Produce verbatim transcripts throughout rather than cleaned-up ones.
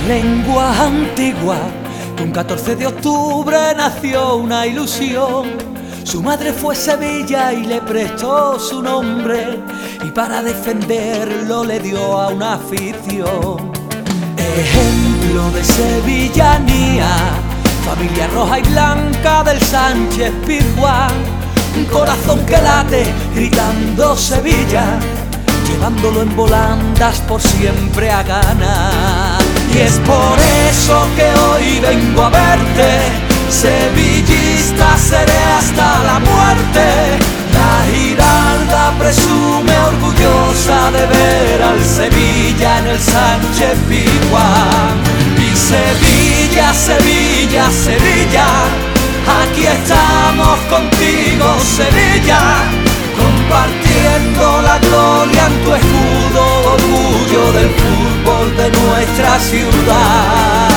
Lengua antigua, que un catorce de octubre nació una ilusión. Su madre fue Sevilla y le prestó su nombre, y para defenderlo le dio a una afición. Ejemplo de sevillanía, familia roja y blanca del Sánchez Pizjuán. Un corazón que late gritando Sevilla, llevándolo en volandas por siempre a ganar. Y es por eso que hoy vengo a verte, sevillista seré hasta la muerte. La Giralda presume orgullosa de ver al Sevilla en el Sánchez Pizjuán. Y Sevilla, Sevilla, Sevilla, aquí estamos contigo, Sevilla, compartiendo la gloria en tu escudo, orgullo del fútbol de nuestra ciudad.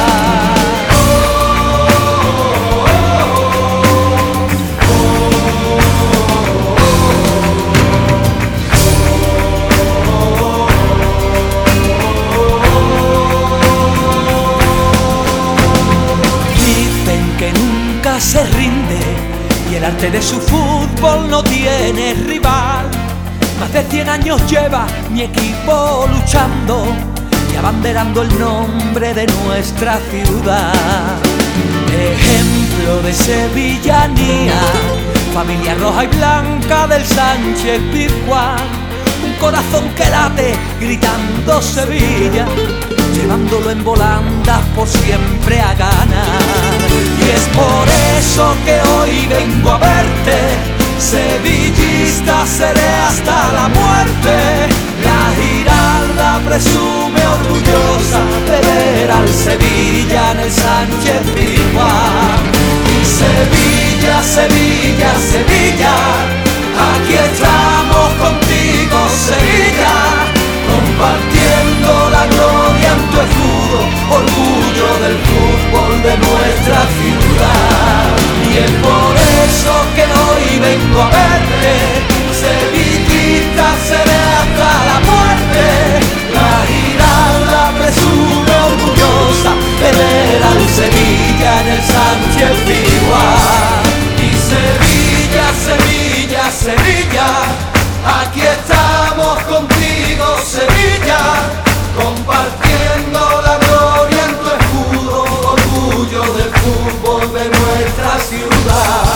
Dicen que nunca se rinde y el arte de su fútbol no tiene rival. Más de cien años lleva mi equipo luchando y abanderando el nombre de nuestra ciudad. Ejemplo de sevillanía, familia roja y blanca del Sánchez Pizjuán. Un corazón que late gritando Sevilla, llevándolo en volandas por siempre a ganar. Y es por eso que hoy vengo a verte, sevillista seré hasta la muerte. La Giralda presume orgullosa de ver al Sevilla en el Sánchez Pizjuán. Y Sevilla, Sevilla, Sevilla, aquí estamos contigo, Sevilla, compartiendo la gloria en tu escudo, orgullo del fútbol de nuestra ciudad. Y es por eso que hoy vengo a verte, sevillista seré hasta la muerte. La Giralda presume orgullosa de ver al Sevilla en el Sánchez Pizjuán. Y Sevilla, Sevilla, Sevilla, aquí estamos contigo, Sevilla, compartiendo la gloria en tu escudo, orgullo del fútbol de nuestra ciudad.